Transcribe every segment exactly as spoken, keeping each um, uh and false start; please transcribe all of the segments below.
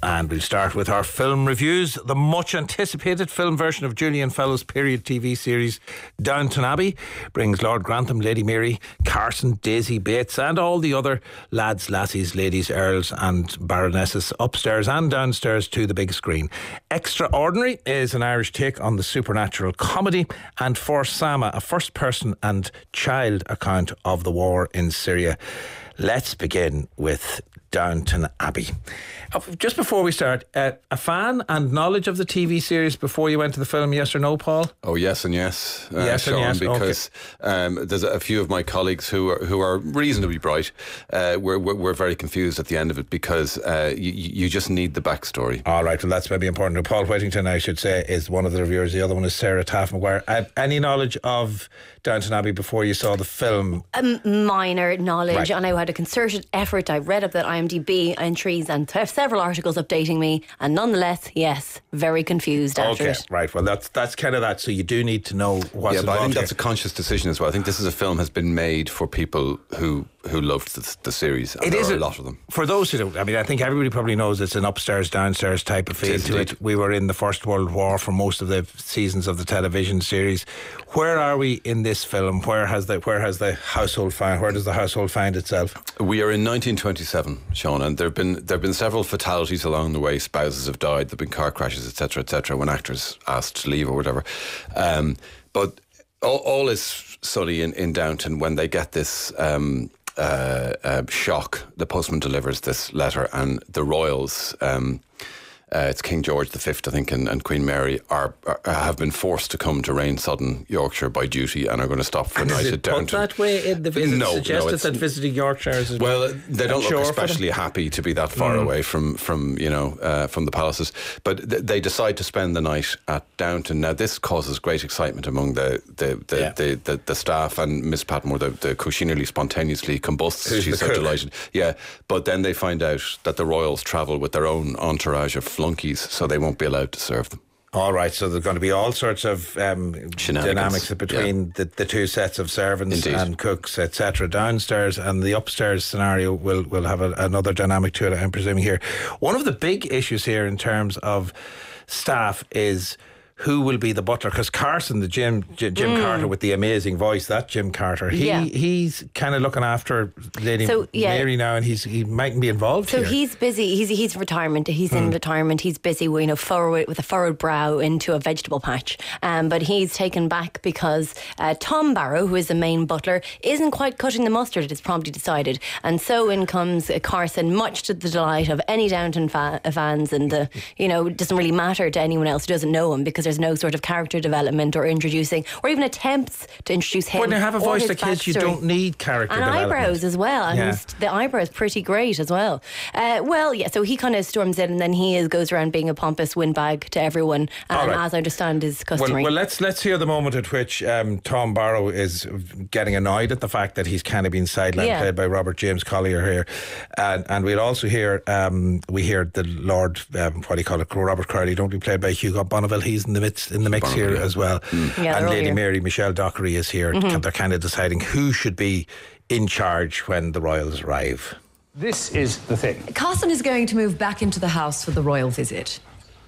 And we'll start with our film reviews. The much anticipated film version of Julian Fellowes' period T V series Downton Abbey brings Lord Grantham, Lady Mary, Carson, Daisy Bates and all the other lads, lassies, ladies, earls and baronesses upstairs and downstairs to the big screen. Extraordinary is an Irish take on the supernatural comedy, and For Sama, a first person and child account of the war in Syria. Let's begin with Downton Abbey. Uh, just before we start, uh, a fan and knowledge of the T V series before you went to the film, yes or no, Paul? Oh, yes and yes, uh, yes Sean, and yes, because okay. um, there's a few of my colleagues who are who are reasonably bright. Uh, we're, we're we're very confused at the end of it because uh, you you just need the backstory. All right, well that's maybe important. Paul Whittington, I should say, is one of the reviewers. The other one is Sarah Taff Maguire. Uh, any knowledge of Downton Abbey before you saw the film? Um, minor knowledge, right. And I had a concerted effort. I read up that I M D B entries and have several articles updating me, and nonetheless, yes, very confused after okay, it. right. Well, that's that's kind of that. So you do need to know what's yeah, but I think here. that's a conscious decision as well. I think this is a film has been made for people who who loved the, the series. And it there is are a, a lot of them. For those who don't, I mean, I think everybody probably knows it's an upstairs downstairs type of feel it to it. We were in the First World War for most of the seasons of the television series. Where are we in this film? Where has the where has the household found? Where does the household find itself? We are in nineteen twenty-seven, Sean, and there have been there have been several fatalities along the way. Spouses have died. There've been car crashes, et cetera, et cetera. When actors asked to leave or whatever, um, but all, all is sunny in, in Downton when they get this um, uh, uh, shock. The postman delivers this letter, and the royals. Um, Uh, it's King George the Fifth, I think, and, and Queen Mary are, are have been forced to come to Rain Sudden, Yorkshire, by duty, and are going to stop for and a night is it at Downton. Put that way in the visit? No, suggested no, that visiting Yorkshire is well, they don't look especially them? happy to be that far mm. away from from you know uh, from the palaces. But th- they decide to spend the night at Downton. Now, this causes great excitement among the the the, yeah. the, the, the staff, and Miss Patmore, the, the cook, she nearly spontaneously combusts. Who's She's so cook? delighted. Yeah, but then they find out that the royals travel with their own entourage of flunkies, so they won't be allowed to serve them. All right, so there's going to be all sorts of um, dynamics between yeah. the, the two sets of servants Indeed. and cooks, et cetera, downstairs, and the upstairs scenario will will have a, another dynamic to it, I'm presuming here. One of the big issues here in terms of staff is who will be the butler, because Carson, the Jim Jim, Jim mm. Carter with the amazing voice, that Jim Carter, he yeah. he's kind of looking after Lady so, yeah. Mary now, and he's he mightn't be involved so here. So he's busy. He's he's retirement. He's mm. in retirement. He's busy, you know, furrowed, with a furrowed brow into a vegetable patch. Um, but he's taken back because uh, Tom Barrow, who is the main butler, isn't quite cutting the mustard. It's promptly decided, and so in comes uh, Carson, much to the delight of any Downton fa- fans, and the you know it doesn't really matter to anyone else who doesn't know him, because there's no sort of character development or introducing or even attempts to introduce him. When you have a voice like his, you don't need character and development. eyebrows as well. And yeah. the eyebrows pretty great as well. Uh, well, yeah. So he kind of storms in, and then he is, goes around being a pompous windbag to everyone, and right. as I understand, is customary. Well, well, let's let's hear the moment at which um, Tom Barrow is getting annoyed at the fact that he's kind of been sidelined, yeah. played by Robert James Collier here, and and we'll also hear um, we hear the Lord um, what do you call it, Robert Crowley, don't be played by Hugo Bonneville. He's in the midst in the mix Bonneville, here yeah. as well, mm. yeah, and Lady here. Mary Michelle Dockery is here. Mm-hmm. They're kind of deciding who should be in charge when the royals arrive. This is the thing. Carson is going to move back into the house for the royal visit.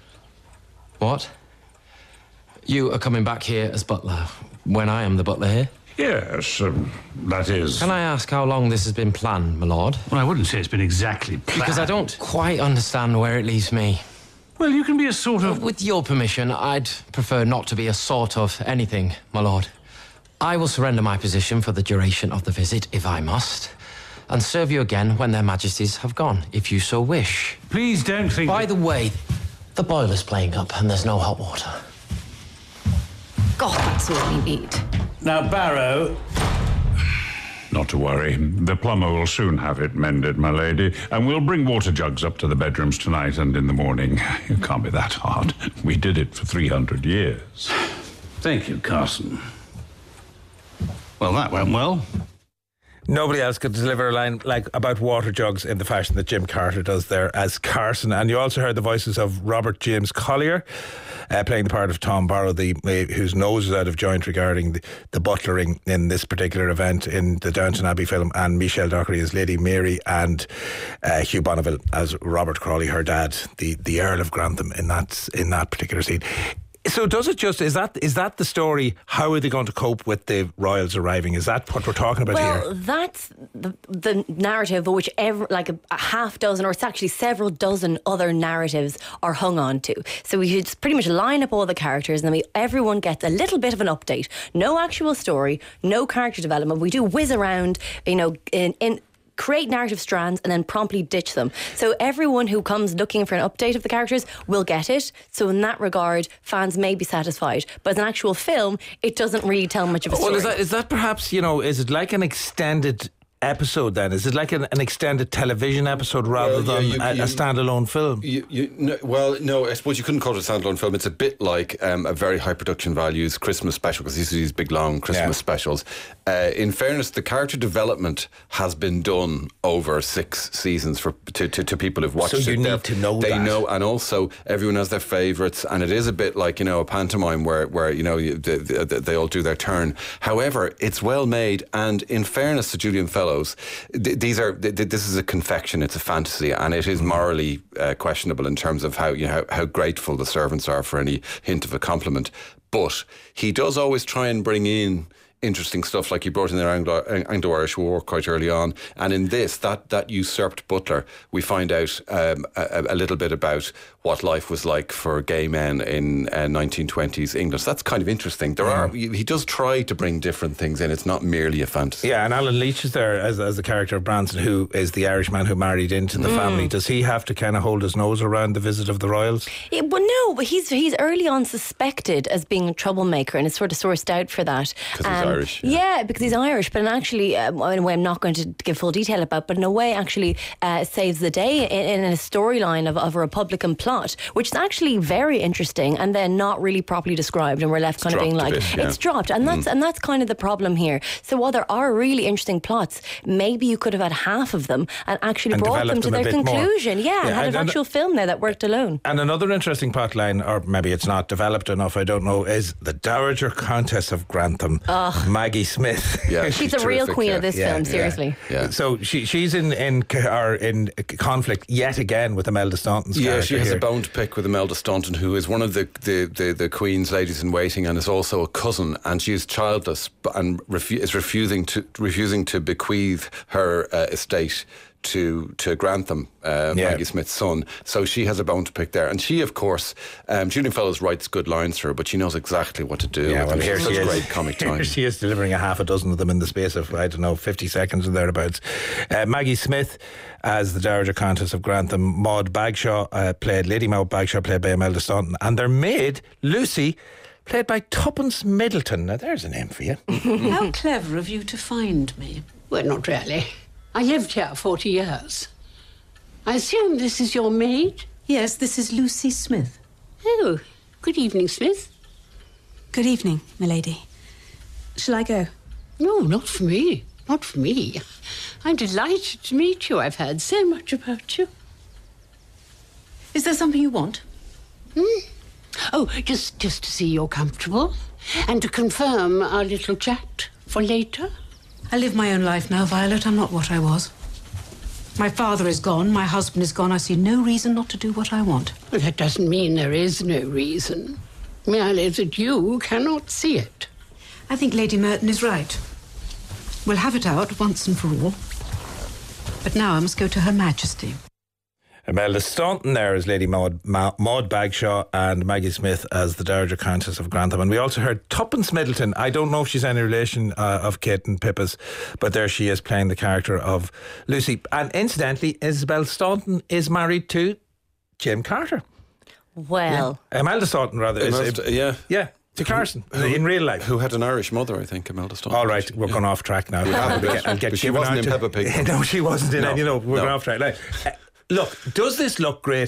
What? You are coming back here as butler when I am the butler here? Yes, um, that is... Can I ask how long this has been planned, my lord? Well, I wouldn't say it's been exactly planned. Because I don't quite understand where it leaves me. Well, you can be a sort of... With your permission, I'd prefer not to be a sort of anything, my lord. I will surrender my position for the duration of the visit, if I must, and serve you again when their majesties have gone, if you so wish. Please don't think... By the way, the boiler's playing up and there's no hot water. God, that's all we need. Now, Barrow... Not to worry. The plumber will soon have it mended, my lady, and we'll bring water jugs up to the bedrooms tonight and in the morning. It can't be that hard. We did it for three hundred years. Thank you, Carson. Well, that went well. Nobody else could deliver a line like about water jugs in the fashion that Jim Carter does there as Carson. And you also heard the voices of Robert James Collier uh, playing the part of Tom Barrow, the uh, whose nose is out of joint regarding the, the butlering in this particular event in the Downton Abbey film, and Michelle Dockery as Lady Mary, and uh, Hugh Bonneville as Robert Crawley, her dad, the, the Earl of Grantham in that in that particular scene. So does it just, is that is that the story? How are they going to cope with the royals arriving? Is that what we're talking about well, here? Well, that's the, the narrative which every, like a, a half dozen, or it's actually several dozen other narratives are hung on to. So we should pretty much line up all the characters, and then we, everyone gets a little bit of an update. No actual story, no character development. We do whiz around, you know, in... in create narrative strands and then promptly ditch them. So everyone who comes looking for an update of the characters will get it. So in that regard, fans may be satisfied. But as an actual film, it doesn't really tell much of a story. Well, is that, is that perhaps, you know, is it like an extended episode then? Is it like an, an extended television episode rather well, yeah, than you, a, you, a standalone film? You, you, no, well, no, I suppose you couldn't call it a standalone film. It's a bit like um, a very high production values Christmas special, because these are these big long Christmas yeah. specials. Uh, in fairness, the character development has been done over six seasons for to, to, to people who've watched so it. So you need They're, to know they that. know, and also everyone has their favourites, and it is a bit like, you know, a pantomime where, where you know, they, they, they all do their turn. However, it's well made, and in fairness to Julian Fellowes, these are this is a confection, it's a fantasy, and it is morally uh, questionable in terms of how you know how, how grateful the servants are for any hint of a compliment. But he does always try and bring in interesting stuff, like he brought in their Anglo- Anglo-Irish War quite early on, and in this, that that usurped butler, we find out um, a, a little bit about what life was like for gay men in uh, nineteen twenties England. So that's kind of interesting. There are he does try to bring different things in. It's not merely a fantasy. Yeah, and Alan Leach is there as, as the character of Branson, who is the Irish man who married into the mm. family. Does he have to kind of hold his nose around the visit of the royals? Yeah, well, no, but he's he's early on suspected as being a troublemaker, and is sort of sourced out for that. Because um, he's Irish. Yeah. yeah, because he's Irish, but actually, um, in a way I'm not going to give full detail about, but in a way actually uh, saves the day in, in a storyline of, of a Republican plot, which is actually very interesting, and then not really properly described, and we're left kind it's of being like, bit, yeah. it's dropped, and that's mm. and that's kind of the problem here. So while there are really interesting plots, maybe you could have had half of them and actually and brought them to them their conclusion. More. Yeah, yeah, and had and, an actual and, film there that worked alone. And another interesting plot line, or maybe it's not developed enough, I don't know, is the Dowager Countess of Grantham, Ugh. Maggie Smith. Yeah, she's, she's a real terrific, queen yeah. of this yeah, film, yeah, seriously. Yeah. So she she's in in or in conflict yet again with Imelda Staunton's yeah, character. She has here. a bone to pick with Imelda Staunton, who is one of the, the, the, the Queen's ladies in waiting, and is also a cousin, and she is childless and refu- is refusing to refusing to bequeath her uh, estate to to Grantham, uh, yeah. Maggie Smith's son. So she has a bone to pick there, and she, of course, um, Julian Fellowes writes good lines for her, but she knows exactly what to do. Yeah, well, here she is. Great comic time. Here she is delivering a half a dozen of them in the space of, I don't know, fifty seconds or thereabouts. Uh, Maggie Smith as the Dowager Countess of Grantham, Maud Bagshaw uh, played Lady Maud Bagshaw, played by Imelda Staunton, and their maid Lucy, played by Tuppence Middleton. Now there's a name for you. How clever of you to find me. Well, not really. I lived here forty years. I assume this is your maid? Yes, this is Lucy Smith. Oh, good evening, Smith. Good evening, milady. Shall I go? No, not for me. Not for me. I'm delighted to meet you. I've heard so much about you. Is there something you want? Hmm? Oh, just, just to see you're comfortable and to confirm our little chat for later. I live my own life now, Violet. I'm not what I was. My father is gone, my husband is gone. I see no reason not to do what I want. Well, that doesn't mean there is no reason. Merely that you cannot see it. I think Lady Merton is right. We'll have it out once and for all. But now I must go to Her Majesty. Imelda Staunton there as Lady Maud, Ma- Maud Bagshaw, and Maggie Smith as the Dowager Countess of Grantham. And we also heard Tuppence Middleton. I don't know if she's any relation uh, of Kate and Pippa's, but there she is playing the character of Lucy. And incidentally, Isabel Staunton is married to Jim Carter. Well, yeah. Imelda Staunton rather is, Imelda, yeah, yeah. To Carson, who, in real life. Who had an Irish mother, I think, Imelda Staunton. All right, we're yeah. going off track now. Yeah. I'll get, I'll get but she wasn't in Peppa Pig. No, she wasn't in no, any, you know, we're no. going off track. Like, uh, look, does this look great?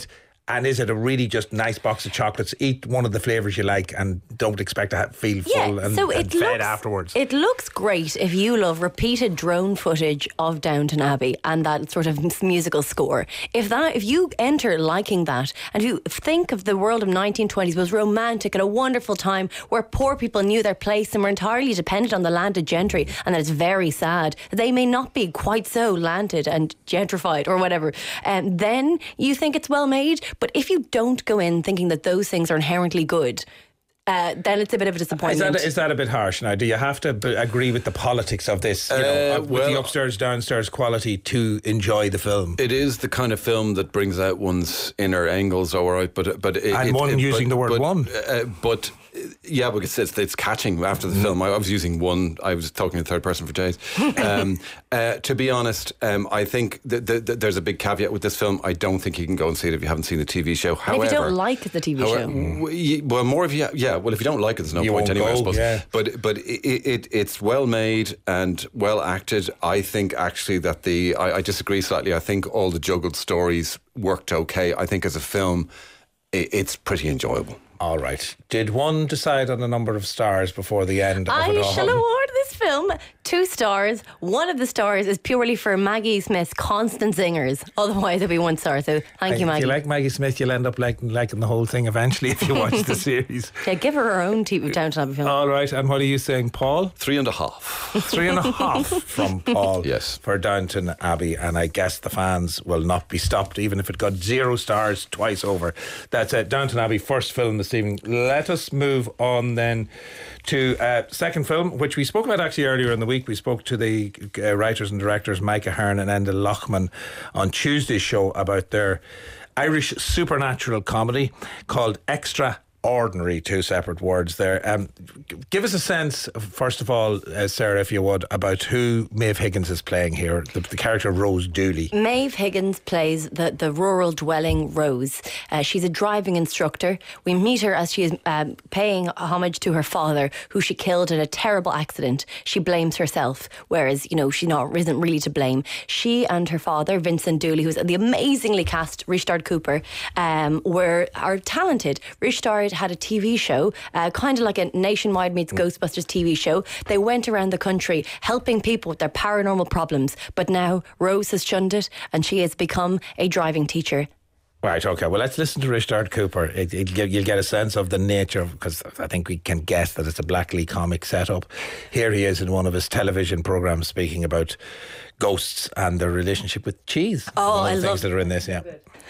And is it a really just nice box of chocolates? Eat one of the flavours you like and don't expect to have, feel full yeah, and, so and it fed looks, afterwards. It looks great if you love repeated drone footage of Downton Abbey and that sort of musical score. If that, if you enter liking that, and you think of the world of nineteen twenties was romantic and a wonderful time where poor people knew their place and were entirely dependent on the landed gentry, and that it's very sad that they may not be quite so landed and gentrified or whatever, um, then you think it's well made. But if you don't go in thinking that those things are inherently good, Uh, then it's a bit of a disappointment. Is that, is that a bit harsh now? Do you have to b- agree with the politics of this, you know, Uh, with well- the upstairs, downstairs quality to enjoy the film? It is the kind of film that brings out one's inner angles, all right, but but it, And it, one it, using but, the word but, one. uh, but uh, yeah, because it's, it's catching after the mm. film. I was using one. I was talking in third person for days. um, uh, to be honest, um, I think that the, the, there's a big caveat with this film. I don't think you can go and see it if you haven't seen the T V show. However, if you don't like the T V however, show, w- well, more if you yeah. Well, if you don't like it, there's no You point won't anyway. go, I suppose. yeah. But but it, it it's well made and well acted. I think actually that the I, I disagree slightly. I think all the juggled stories worked okay. I think as a film, it, it's pretty enjoyable. All right. Did one decide on a number of stars before the end of I it all? shall award this film two stars. One of the stars is purely for Maggie Smith's constant singers. Otherwise, it'll be one star. So thank Hey, you, Maggie. If you like Maggie Smith, you'll end up liking, liking the whole thing eventually if you watch the series. Yeah, give her her own T V Downton Abbey film. All right. And what are you saying, Paul? Three and a half. Three and a half from Paul Yes. for Downton Abbey. And I guess the fans will not be stopped, even if it got zero stars twice over. That's it. Downton Abbey, first film this evening. Let us move on then to uh, second film, which we spoke about actually earlier in the week. We spoke to the uh, writers and directors Micah Hearn and Enda Lochman on Tuesday's show about their Irish supernatural comedy called Extra Ordinary, two separate words there. Um, give us a sense, first of all, uh, Sarah, if you would, about who Maeve Higgins is playing here, the, the character Rose Dooley. Maeve Higgins plays the, the rural dwelling Rose. Uh, she's a driving instructor. We meet her as she is um, paying homage to her father, who she killed in a terrible accident. She blames herself, whereas, you know, she not, isn't really to blame. She and her father, Vincent Dooley, who's the amazingly cast Rishtard Cooper, um, were are talented. Rishtard had a T V show, uh, kind of like a Nationwide meets Ghostbusters T V show. They went around the country helping people with their paranormal problems, but now Rose has shunned it and she has become a driving teacher. Right, okay. Well, let's listen to Rishtard Cooper. It, it, you'll get a sense of the nature, because I think we can guess that it's a Blackley comic setup. Here he is in one of his television programmes speaking about ghosts and their relationship with cheese. Oh, one of the I things love that are in this, yeah.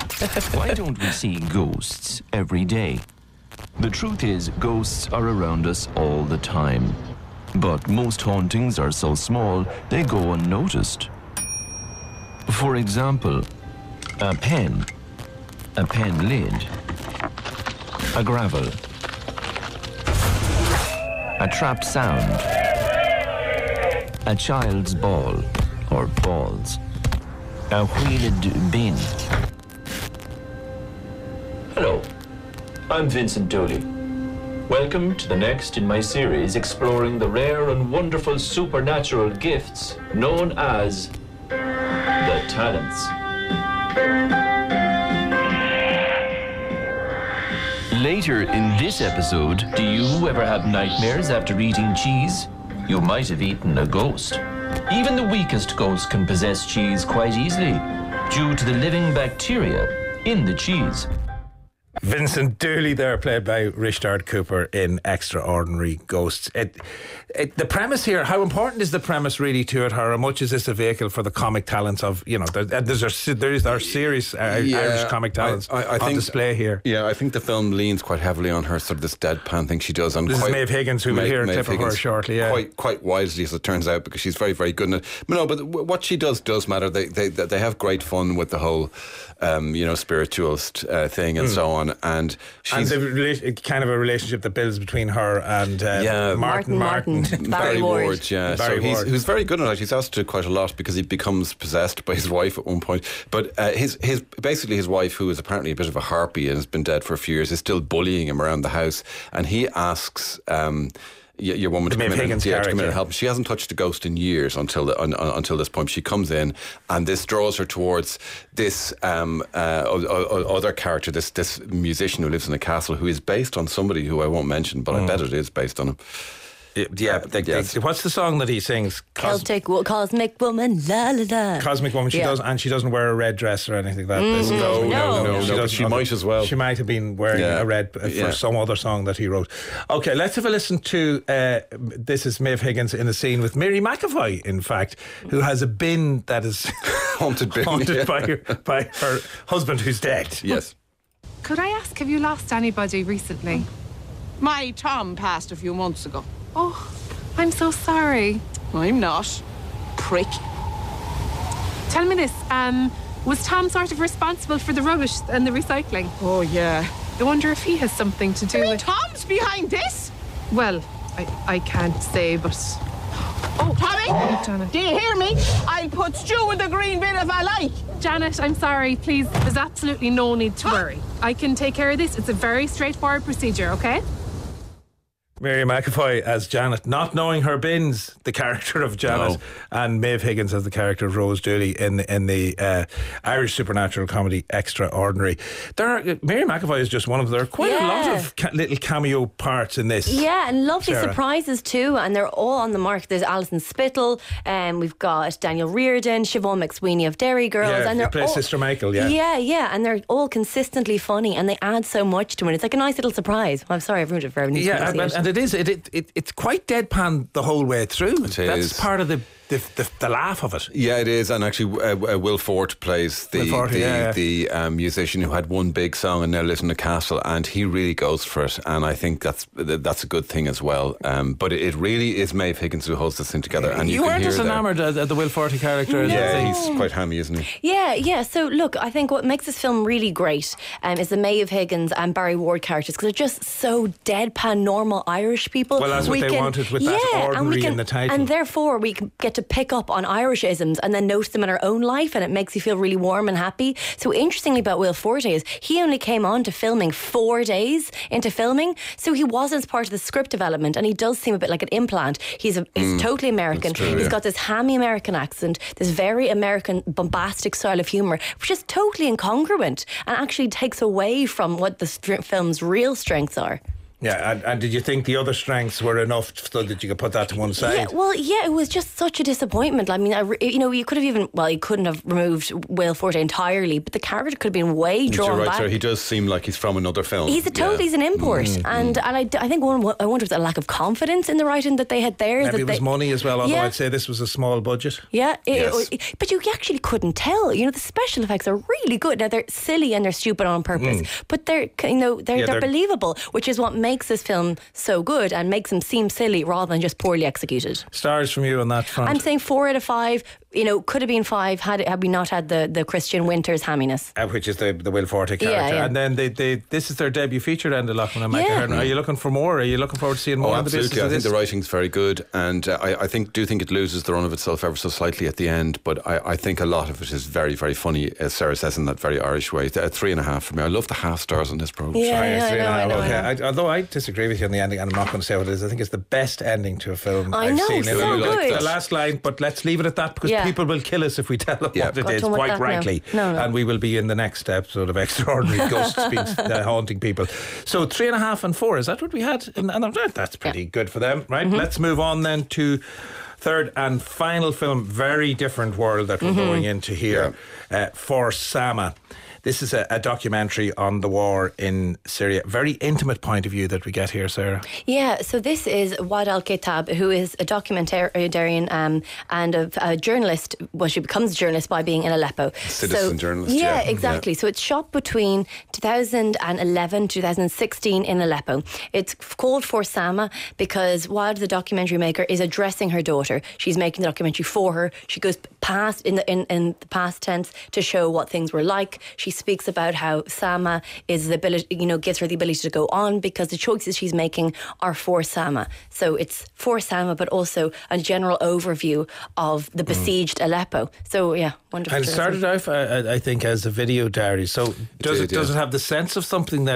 Why don't we see ghosts every day? The truth is, ghosts are around us all the time. But most hauntings are so small, they go unnoticed. For example, a pen, a pen lid, a gravel, a trapped sound, a child's ball or balls, a wheeled bin. Hello, I'm Vincent Dooley. Welcome to the next in my series exploring the rare and wonderful supernatural gifts known as the talents. Later in this episode, do you ever have nightmares after eating cheese? You might have eaten a ghost. Even the weakest ghosts can possess cheese quite easily due to the living bacteria in the cheese. Vincent Dooley there, played by Rishtard Cooper in Extraordinary Ghosts. It, it, the premise here, how important is the premise really to it? How much is this a vehicle for the comic talents of, you know, there, there's our, there's our serious uh, Yeah, Irish comic talents I, I, I on think, display here. Yeah, I think the film leans quite heavily on her sort of this deadpan thing she does. And This quite, is Maeve Higgins, who we'll hear a clip of her shortly. Yeah. Quite, quite wisely, as it turns out, because she's very, very good in it. But no, but what she does does matter. They they they have great fun with the whole, um, you know, spiritualist uh, thing and mm. so on. And she's and the rela- kind of a relationship that builds between her and uh, yeah, Martin Martin, Martin. Barry Ward. Ward, yeah. Barry so he's Ward. who's very good at it. He's asked to do quite a lot because he becomes possessed by his wife at one point. But uh, his his basically his wife, who is apparently a bit of a harpy and has been dead for a few years, is still bullying him around the house. And he asks. Um, y- your woman The to come, Maeve in Higgins and, yeah, to come in character. and help. She hasn't touched a ghost in years until the, un, un, until this point. She comes in, and this draws her towards this um, uh, o- o- other character, this this musician who lives in a castle, who is based on somebody who I won't mention, but Mm. I bet it is based on him. Yeah, they, yes. they, what's the song that he sings? Cos- Celtic wo- cosmic woman, la la la. Cosmic Woman. She Yeah. does, and she doesn't wear a red dress or anything like that. Mm, This is- no, no, no, she no, but doesn't. she might as well. She might have been wearing Yeah. a red uh, for Yeah. some other song that he wrote. Okay, let's have a listen to. Uh, this is Maeve Higgins in a scene with Mary McAvoy, in fact, who has a bin that is haunted, bin, haunted yeah. by, her, by her husband who's dead. Yes. Could I ask, have you lost anybody recently? My Tom passed a few months ago. Oh, I'm so sorry. I'm not. Prick. Tell me this, um, was Tom sort of responsible for the rubbish and the recycling? Oh, yeah. I wonder if he has something to do You mean with... Tom's behind this? Well, I, I can't say, but... Oh, Tommy! Janet. Do you hear me? I'll put stew in the green bin if I like. Janet, I'm sorry, please. There's absolutely no need to worry. I can take care of this. It's a very straightforward procedure, okay? Mary McAvoy as Janet, not knowing her bins, the character of Janet, No. and Maeve Higgins as the character of Rose Dooley in the, in the uh, Irish supernatural comedy Extraordinary. There are, Mary McAvoy is just one of them. There are quite a lot Yeah. of ca- little cameo parts in this. Yeah, and lovely Sarah. surprises too, and they're all on the mark. There's Alison Spittle, and um, we've got Daniel Reardon, Siobhan McSweeney of Derry Girls, Yeah, and who they're plays all, Sister Michael, yeah. yeah, yeah, and they're all consistently funny, and they add so much to it. It's like a nice little surprise. I'm sorry, I've ruined it for everyone. who's Yeah, gonna and, see it. and it is. It, it, it it's quite deadpan the whole way through. It That's is. part of the the, the the laugh of it. Yeah, it is, and actually, uh, uh, Will Fort plays the Will Forte, the, yeah, yeah. the um, musician who had one big song and now lives in a castle, and he really goes for it, and I think that's that's a good thing as well. Um, but it, it really is Maeve Higgins who holds this thing together, and you, You can weren't hear as there- enamoured at, at the Will Forte character. as Yeah, you think. he's quite hammy, isn't he? Yeah, yeah. So look, I think what makes this film really great um, is the Maeve Higgins and Barry Ward characters, because they're just so deadpan, normal Irish people. Well, that's what they wanted with that yeah, and we ordinary can, in the title. and therefore we can get to pick up on Irishisms and then notice them in our own life, and it makes you feel really warm and happy. So interestingly about Will Forte is he only came on to filming four days into filming, so he wasn't part of the script development, and he does seem a bit like an implant. He's a, he's Mm, totally American. that's true, He's yeah. got this hammy American accent, this very American bombastic style of humour, which is totally incongruent and actually takes away from what the str- film's real strengths are. Yeah, and, and did you think the other strengths were enough so that you could put that to one side? Yeah, well, yeah, it was just such a disappointment. I mean, I, re- you know, you could have even, well, you couldn't have removed Will Forte entirely, but the character could have been way drawn You're right, back. sir. He does seem like he's from another film. He's a totally Yeah. he's an import, Mm, and and I, I think one I wonder if it's a lack of confidence in the writing that they had there. Maybe that it was they, money as well, although Yeah. I'd say this was a small budget. Yeah, it- Yes. it- but you actually couldn't tell. You know, the special effects are really good. Now they're silly and they're stupid on purpose, Mm. but they're you know they're, Yeah, they're they're- believable, which is what makes this film so good and makes them seem silly rather than just poorly executed. Stars from you on that front. I'm saying four out of five. You know, could have been five had it, had we not had the, the Christian Winters hamminess. Uh, which is the, the Will Forte character. Yeah, yeah. And then they, they, this is their debut feature, Enda Loughlin and Micah Yeah. Hearn. Are you looking for more? Are you looking forward to seeing more Oh, on the basis absolutely. I of think this? the writing's very good, and uh, I, I think do think it loses the run of itself ever so slightly at the end. But I, I think a lot of it is very, very funny, as Sarah says, in that very Irish way. Uh, three and a half for me. I love the half stars on this program. Yeah, Sorry, yeah, it's three I and a know, half. I know, Okay. I know. I- although I disagree with you on the ending, and I'm not going to say what it is. I think it's the best ending to a film I I've know, seen. so It- good. The last line, but let's leave it at that because Yeah. people will kill us if we tell them Yeah. what it God, is, don't want quite that now. frankly. No, no. And we will be in the next episode of Extraordinary Ghosts being, uh, haunting people. So three and a half and four, is that what we had? And, and that's pretty good for them, right? Mm-hmm. Let's move on then to third and final film, very different world that we're Mm-hmm. going into here, uh, For Sama. This is a, a documentary on the war in Syria. Very intimate point of view that we get here, Sarah. Yeah, so this is Wad Al Kitab, who is a documentarian um, and a, a journalist. Well, she becomes a journalist by being in Aleppo. Citizen so, journalist, Yeah, yeah. exactly. So it's shot between two thousand eleven, two thousand sixteen in Aleppo. It's called For Sama because Wad, the documentary maker, is addressing her daughter. She's making the documentary for her. She goes past in the in, in the past tense to show what things were like. She speaks about how Sama is the ability, you know, gives her the ability to go on because the choices she's making are for Sama. So it's for Sama, but also a general overview of the besieged Aleppo. So yeah, wonderful. And it journalism. started off, uh, I think, as a video diary. So does did, it does yeah. it have the sense of something that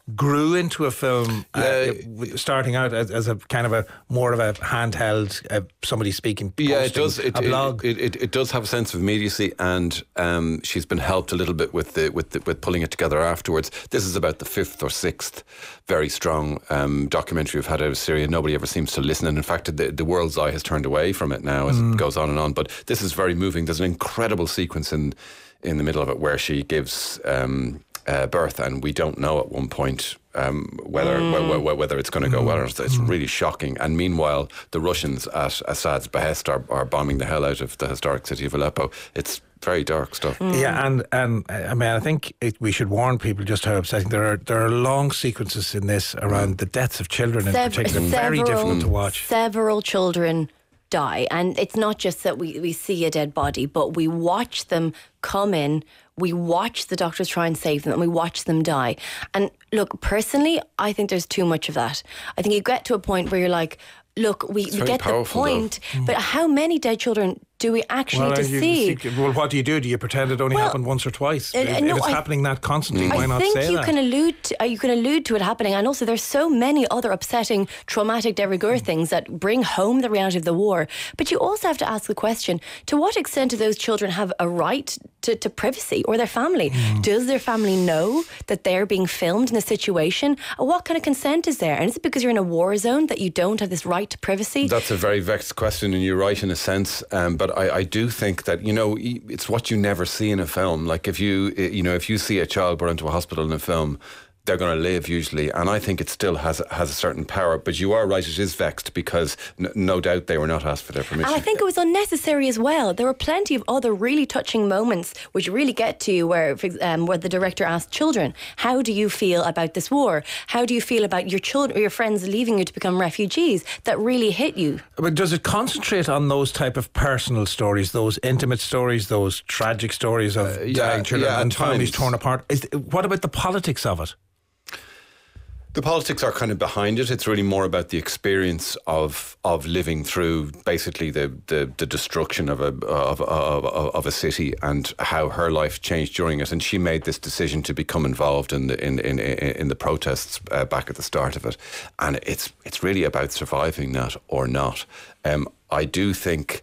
grew into a film, uh, Yeah. uh, starting out as, as a kind of a more of a handheld, uh, somebody speaking. Yeah, it posting does. It, a blog. It, it, it does have a sense of immediacy, and um, she's been helped a little bit with the with the, with pulling it together afterwards. This is about the fifth or sixth very strong um, documentary we've had out of Syria. Nobody ever seems to listen, and in fact, the, the world's eye has turned away from it now as Mm. it goes on and on. But this is very moving. There's an incredible sequence in in the middle of it where she gives um, uh, birth, and we don't know at one point um, whether Mm. wh- wh- whether it's going to go well or not. It's really shocking. And meanwhile, the Russians at Assad's behest are, are bombing the hell out of the historic city of Aleppo. It's very dark stuff. Yeah, and and uh, I mean, I think it, we should warn people just how upsetting there are. There are long sequences in this around the deaths of children in Sev- particular. Very several- difficult to watch. Several children die, and it's not just that we, we see a dead body, but we watch them come in, we watch the doctors try and save them, and we watch them die. And look, personally, I think there's too much of that. I think you get to a point where you're like, look, we, we very get the powerful, point, but how many dead children do we actually Well, to you see? see- well, what do you do? Do you pretend it only Well, happened once or twice? uh, if, no, if it's I- happening that constantly, why I not think say you that? can allude to, uh, you can allude to it happening, and also there's so many other upsetting, traumatic, de rigueur things that bring home the reality of the war. But you also have to ask the question: to what extent do those children have a right to, to privacy, or their family? Does their family know that they're being filmed in a situation? Uh, What kind of consent is there? And is it because you're in a war zone that you don't have this right to privacy? That's a very vexed question, and you're right in a sense. Um, but I, I do think that, you know, it's what you never see in a film. Like if you, you know, if you see a child brought into a hospital in a film, they're going to live usually, and I think it still has has a certain power. But you are right; it is vexed because n- no doubt they were not asked for their permission. And I think it was unnecessary as well. There were plenty of other really touching moments which really get to you, where for ex- um, where the director asked children, "How do you feel about this war? How do you feel about your children or your friends leaving you to become refugees?" That really hit you. But does it concentrate on those type of personal stories, those intimate stories, those tragic stories of yeah, dying children yeah, at and families times. torn apart? Is, what about the politics of it? The politics are kind of behind it. It's really more about the experience of of living through basically the, the, the destruction of a of, of of a city and how her life changed during it. And she made this decision to become involved in the in in, in the protests uh, back at the start of it. And it's it's really about surviving that or not. Um, I do think.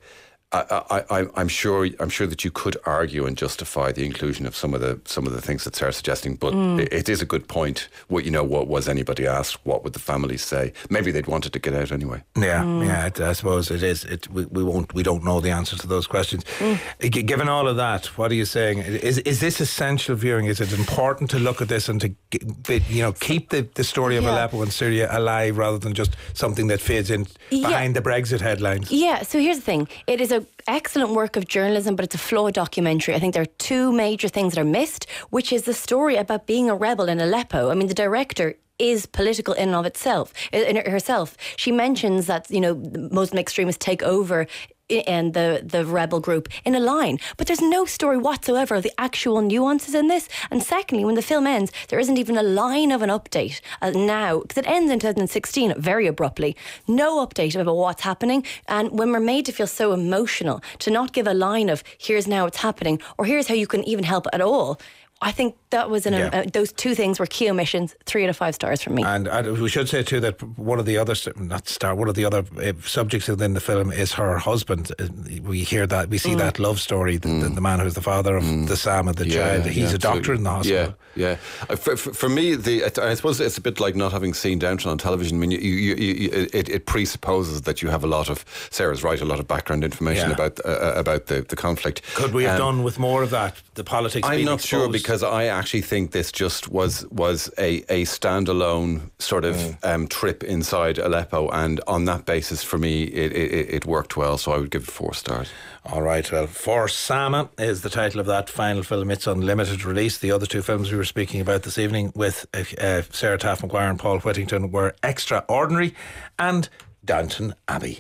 I, I, I'm sure. I'm sure that you could argue and justify the inclusion of some of the some of the things that Sarah's suggesting, but Mm. it, it is a good point. What you know, what was anybody asked? What would the families say? Maybe they'd wanted to get out anyway. Yeah, yeah. It, I suppose it is. It we, we won't. We don't know the answer to those questions. G- given all of that, what are you saying? Is is this essential viewing? Is it important to look at this and to g- be- you know keep the, the story of Yeah. Aleppo and Syria alive rather than just something that fades in Yeah. behind the Brexit headlines? Yeah, so here's the thing. It is an excellent work of journalism, but it's a flawed documentary. I think there are two major things that are missed, which is the story about being a rebel in Aleppo. I mean, the director is political in and of itself, in herself. She mentions that, you know, the Muslim extremists take over and the, the rebel group in a line. But there's no story whatsoever of the actual nuances in this. And secondly, when the film ends, there isn't even a line of an update uh, now, because it ends in two thousand sixteen very abruptly. No update about what's happening. And when we're made to feel so emotional, to not give a line of here's now what's happening, or here's how you can even help at all, I think that was an, Yeah. uh, those two things were key omissions. Three out of five stars from me. And, and we should say too that one of the other not star one of the other uh, subjects within the film is her husband. Uh, we hear that we see Mm. that love story. The, the, the man who's the father of the Sam and the Yeah, child. He's yeah, a doctor absolutely. in the hospital. Yeah, yeah. Uh, For, for, for me, the I suppose it's a bit like not having seen Downton on television. I mean, you, you, you, you, it, it presupposes that you have a lot of Sarah's right, a lot of background information Yeah. about uh, about the, the conflict. Could we have Um, done with more of that? The politics. I'm being not sure exposed? because I actually think this just was was a, a standalone sort of Mm. um, trip inside Aleppo, and on that basis, for me, it, it, it worked well. So I would give it four stars. All right, well, For Sama is the title of that final film. It's on limited release. The other two films we were speaking about this evening with uh, uh, Sarah Taff Maguire and Paul Whittington were Extraordinary and Downton Abbey.